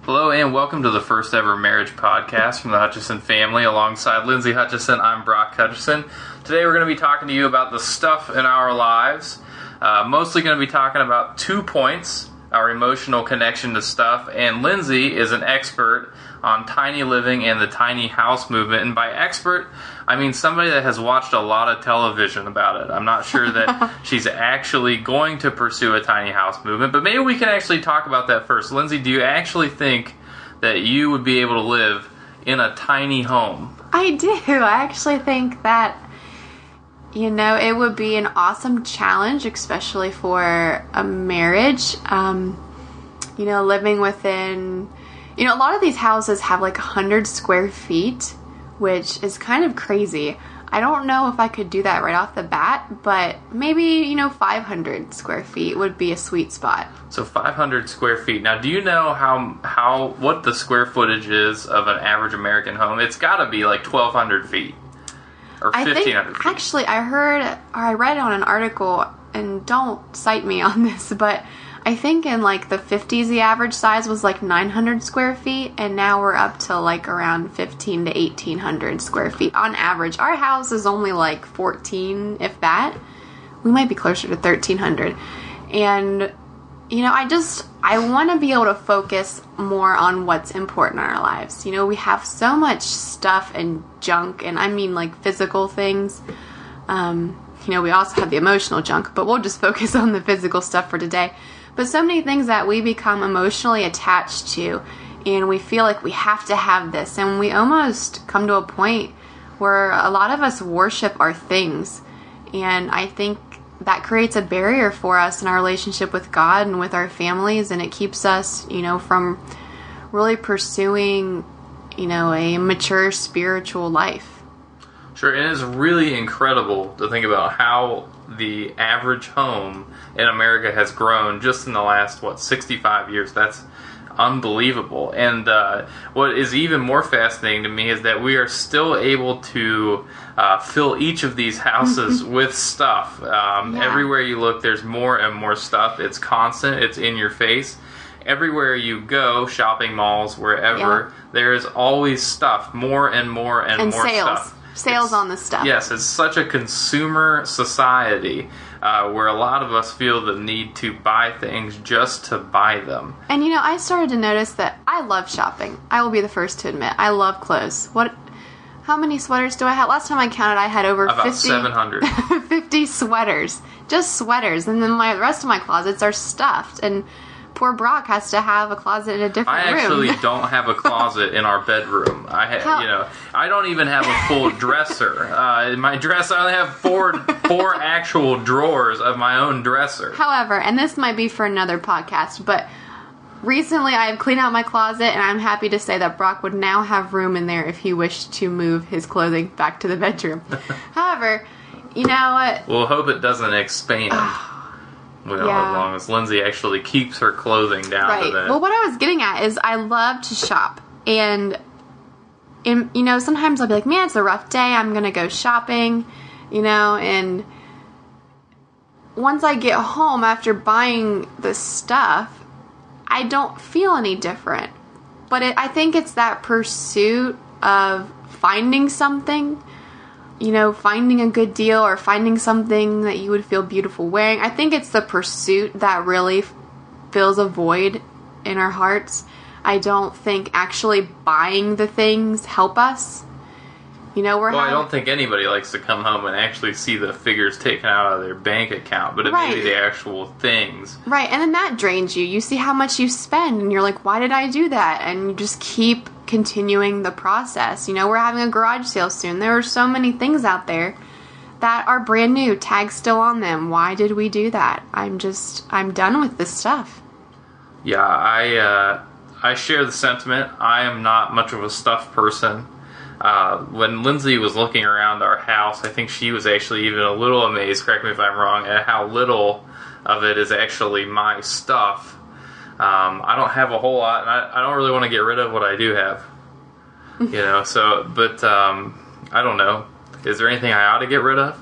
Hello and welcome to the first ever marriage podcast from the Hutchison family. Alongside Lindsay Hutchison, I'm Brock Hutchison. Today we're going to be talking to you about the stuff in our lives. Mostly going to be talking about 2 points, our emotional connection to stuff, and Lindsay is an expert on tiny living and the tiny house movement. And by expert, I mean somebody that has watched a lot of television about it. I'm not sure that she's actually going to pursue a tiny house movement, but maybe we can actually talk about that first. Lindsay, do you actually think that you would be able to live in a tiny home? I do. I actually think that, it would be an awesome challenge, especially for a marriage. Living within... a lot of these houses have like 100 square feet, which is kind of crazy. I don't know if I could do that right off the bat, but maybe, 500 square feet would be a sweet spot. So 500 square feet. Now, do you know what the square footage is of an average American home? It's got to be like 1,200 feet or 1,500 feet. Actually, I read on an article, and don't cite me on this, but I think in like the 50s, the average size was like 900 square feet, and now we're up to like around 1,500 to 1,800 square feet on average. Our house is only like 14, if that. We might be closer to 1,300. And, I want to be able to focus more on what's important in our lives. We have so much stuff and junk, and I mean like physical things. We also have the emotional junk, but we'll just focus on the physical stuff for today. But so many things that we become emotionally attached to, and we feel like we have to have this, and we almost come to a point where a lot of us worship our things, and I think that creates a barrier for us in our relationship with God and with our families, and it keeps us, from really pursuing, a mature spiritual life. Sure, and it's really incredible to think about how the average home in America has grown just in the last, 65 years. That's unbelievable. And what is even more fascinating to me is that we are still able to fill each of these houses with stuff. Everywhere you look, there's more and more stuff. It's constant. It's in your face. Everywhere you go, shopping malls, wherever, there is always stuff, more and more and more sales. Stuff. Sales on the stuff. Yes, it's such a consumer society where a lot of us feel the need to buy things just to buy them. And I started to notice that I love shopping. I will be the first to admit. I love clothes. How many sweaters do I have? Last time I counted, I had over about 700. 50 sweaters. Just sweaters. And then the rest of my closets are stuffed. And poor Brock has to have a closet in a different room. I actually don't have a closet in our bedroom. I don't even have a full dresser. In my dresser, I only have four actual drawers of my own dresser. However, and this might be for another podcast, but recently I have cleaned out my closet, and I'm happy to say that Brock would now have room in there if he wished to move his clothing back to the bedroom. However, we'll hope it doesn't expand. As long as Lindsay actually keeps her clothing down to that. Well, what I was getting at is I love to shop. And sometimes I'll be like, man, it's a rough day. I'm going to go shopping, and once I get home after buying the stuff, I don't feel any different. But I think it's that pursuit of finding something, finding a good deal or finding something that you would feel beautiful wearing. I think it's the pursuit that really fills a void in our hearts. I don't think actually buying the things help us. I don't think anybody likes to come home and actually see the figures taken out of their bank account, but it may be the actual things. Right, and then that drains you. You see how much you spend, and you're like, why did I do that? And you just keep continuing the process. We're having a garage sale soon. There are so many things out there that are brand new, tags still on them. Why did we do that? I'm done with this stuff. Yeah, I share the sentiment. I am not much of a stuff person. When Lindsay was looking around our house, I think she was actually even a little amazed, correct me if I'm wrong, at how little of it is actually my stuff. I don't have a whole lot, and I don't really want to get rid of what I do have. But I don't know. Is there anything I ought to get rid of?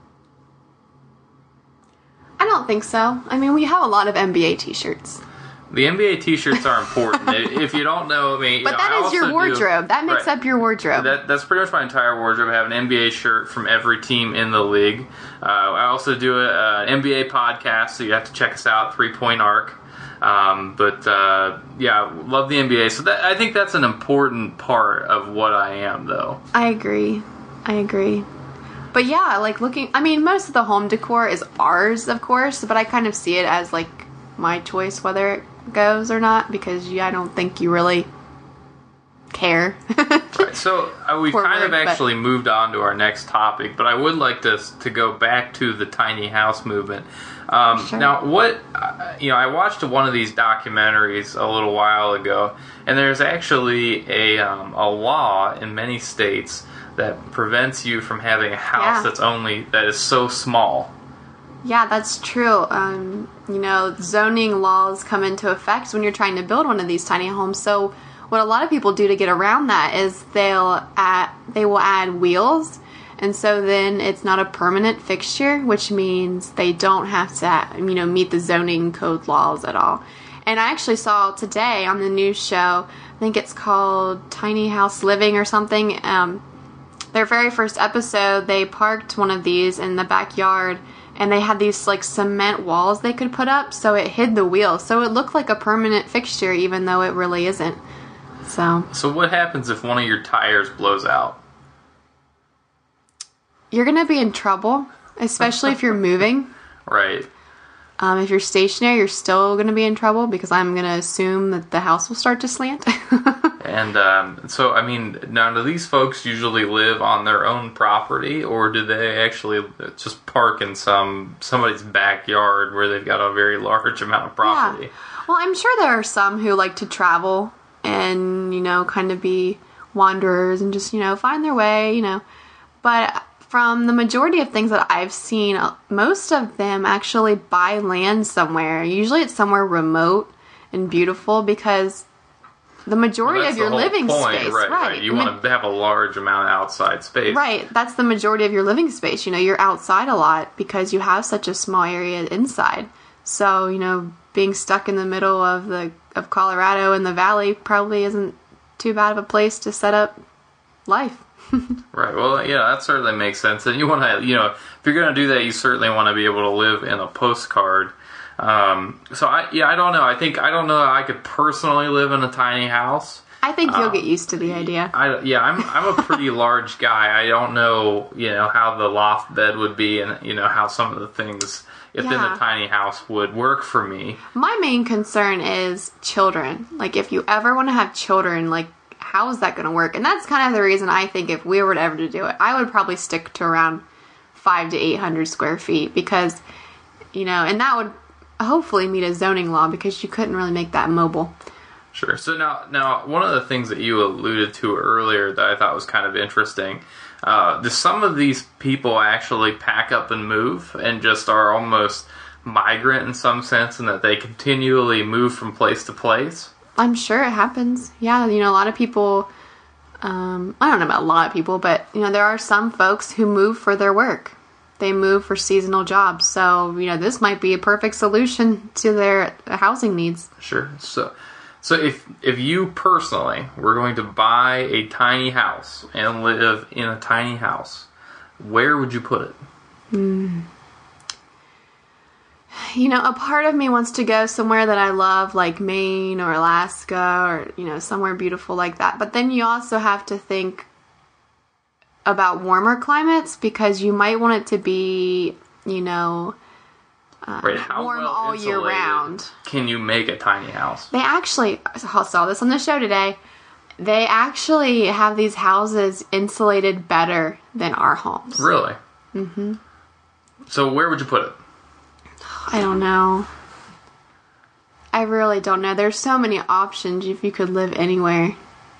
I don't think so. I mean, we have a lot of NBA t-shirts. The NBA T-shirts are important. If you don't know, I mean, but that is your wardrobe. That makes up your wardrobe. That's pretty much my entire wardrobe. I have an NBA shirt from every team in the league. I also do an NBA podcast, so you have to check us out, 3 Point Arc. Yeah, love the NBA. So I think that's an important part of what I am, though. I agree. But yeah, like most of the home decor is ours, of course, but I kind of see it as like my choice whether it goes or not, because I don't think you really care. Right. So we've kind of actually moved on to our next topic, but I would like to go back to the tiny house movement. Sure. Now, I watched one of these documentaries a little while ago, and there's actually a law in many states that prevents you from having a house that is so small. Yeah, that's true. Zoning laws come into effect when you're trying to build one of these tiny homes. So what a lot of people do to get around that is they will add wheels, and so then it's not a permanent fixture, which means they don't have to meet the zoning code laws at all. And I actually saw today on the news show, I think it's called Tiny House Living or something. Their very first episode, they parked one of these in the backyard, and they had these like cement walls they could put up, so it hid the wheel. So it looked like a permanent fixture, even though it really isn't. So what happens if one of your tires blows out? You're going to be in trouble, especially if you're moving. Right. If you're stationary, you're still going to be in trouble, because I'm going to assume that the house will start to slant. And now do these folks usually live on their own property, or do they actually just park in somebody's backyard where they've got a very large amount of property? Yeah. Well, I'm sure there are some who like to travel and, kind of be wanderers and just, find their way, But from the majority of things that I've seen, most of them actually buy land somewhere. Usually it's somewhere remote and beautiful, because the majority of your living space. Right. You want to have a large amount of outside space. Right. That's the majority of your living space. You're outside a lot because you have such a small area inside. So, being stuck in the middle of Colorado in the valley probably isn't too bad of a place to set up life. Right. Well, yeah, that certainly makes sense. And you want to, if you're going to do that, you certainly want to be able to live in a postcard. I don't know. I don't know I could personally live in a tiny house. I think you'll get used to the idea. I'm a pretty large guy. I don't know, how the loft bed would be, and how some of the things in a tiny house would work for me. My main concern is children. Like, if you ever want to have children, like, how is that going to work? And that's kind of the reason I think if we were ever to do it, I would probably stick to around 500 to 800 square feet, because, and that would hopefully meet a zoning law, because you couldn't really make that mobile. Sure. So now one of the things that you alluded to earlier that I thought was kind of interesting, do some of these people actually pack up and move and just are almost migrant in some sense, and that they continually move from place to place? I'm sure it happens. Yeah, a lot of people, I don't know about a lot of people, but, there are some folks who move for their work. They move for seasonal jobs. So, this might be a perfect solution to their housing needs. Sure. So if you personally were going to buy a tiny house and live in a tiny house, where would you put it? A part of me wants to go somewhere that I love, like Maine or Alaska, or, somewhere beautiful like that. But then you also have to think about warmer climates, because you might want it to be, How warm well all year round. Can you make a tiny house? They actually, I saw this on the show today, they actually have these houses insulated better than our homes. Really? Mm-hmm. So where would you put it? I don't know. I really don't know. There's so many options if you could live anywhere.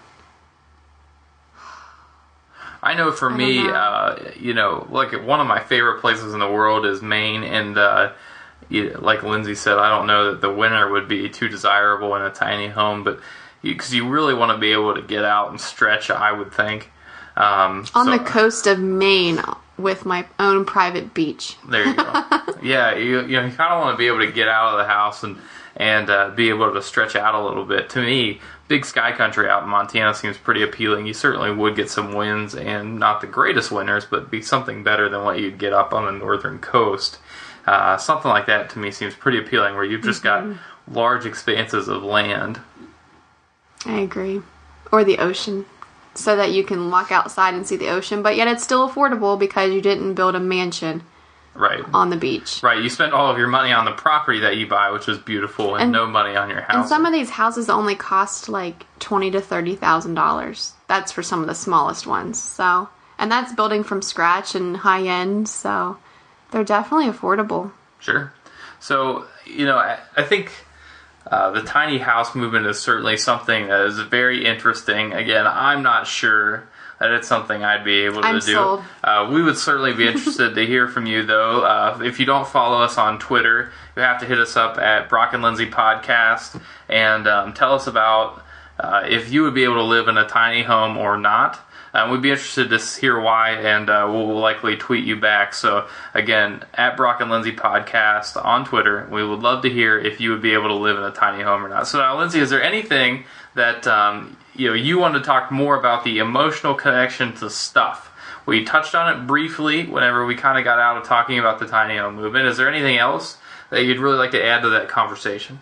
I know for me, like one of my favorite places in the world is Maine, and like Lindsay said, I don't know that the winter would be too desirable in a tiny home, but because you really want to be able to get out and stretch, I would think. On the coast of Maine with my own private beach. There you go. Yeah, you kind of want to be able to get out of the house and be able to stretch out a little bit. To me, big sky country out in Montana seems pretty appealing. You certainly would get some winds, and not the greatest winters, but be something better than what you'd get up on the northern coast. Something like that to me seems pretty appealing, where you've just got large expanses of land. I agree. Or the ocean, so that you can walk outside and see the ocean, but yet it's still affordable because you didn't build a mansion on the beach. Right, you spent all of your money on the property that you buy, which is beautiful, and no money on your house. And some of these houses only cost like $20,000 to $30,000. That's for some of the smallest ones. So, and that's building from scratch and high end, so they're definitely affordable. Sure. So, I think the tiny house movement is certainly something that is very interesting. Again, I'm not sure that it's something I'd be able to do. Sold. We would certainly be interested to hear from you, though. If you don't follow us on Twitter, you have to hit us up at Brock and Lindsay Podcast and tell us about if you would be able to live in a tiny home or not. We'd be interested to hear why, and we'll likely tweet you back. So, again, at Brock and Lindsay Podcast on Twitter, we would love to hear if you would be able to live in a tiny home or not. So now, Lindsay, is there anything that you want to talk more about the emotional connection to stuff? We touched on it briefly whenever we kind of got out of talking about the tiny home movement. Is there anything else that you'd really like to add to that conversation?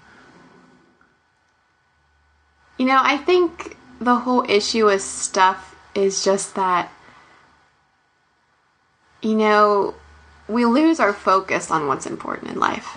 I think the whole issue with stuff is just that, we lose our focus on what's important in life.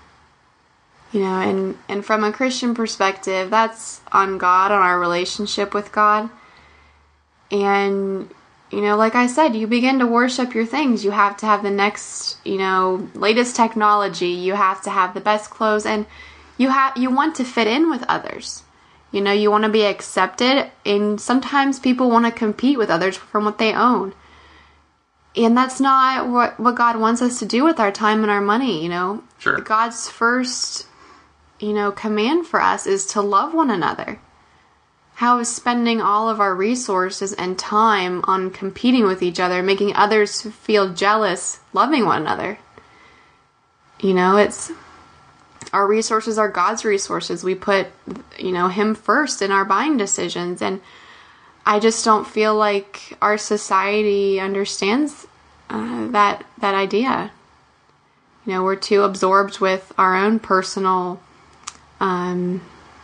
And from a Christian perspective, that's on God, on our relationship with God. And, like I said, you begin to worship your things. You have to have the next, latest technology. You have to have the best clothes, and you want to fit in with others. You want to be accepted, and sometimes people want to compete with others from what they own. And that's not what God wants us to do with our time and our money, Sure. God's first, command for us is to love one another. How is spending all of our resources and time on competing with each other, making others feel jealous, loving one another? It's... Our resources are God's resources. We put, Him first in our buying decisions. And I just don't feel like our society understands that idea. We're too absorbed with our own personal, how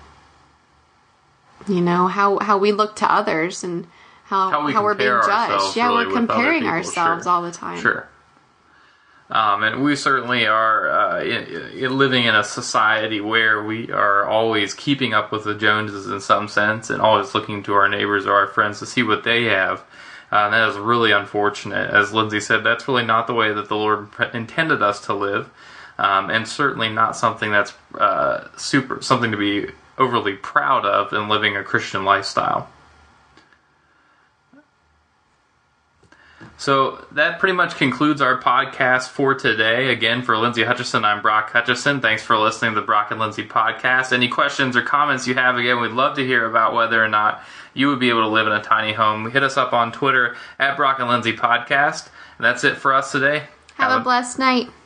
we look to others and how we're being judged. Yeah, really, we're comparing ourselves sure. all the time. Sure. And we certainly are living in a society where we are always keeping up with the Joneses in some sense, and always looking to our neighbors or our friends to see what they have. And that is really unfortunate. As Lindsay said, that's really not the way that the Lord intended us to live, and certainly not something that's something to be overly proud of in living a Christian lifestyle. So that pretty much concludes our podcast for today. Again, for Lindsay Hutchison, I'm Brock Hutchison. Thanks for listening to the Brock and Lindsay podcast. Any questions or comments you have, again, we'd love to hear about whether or not you would be able to live in a tiny home. Hit us up on Twitter at Brock and Lindsay podcast. And that's it for us today. Have a blessed night.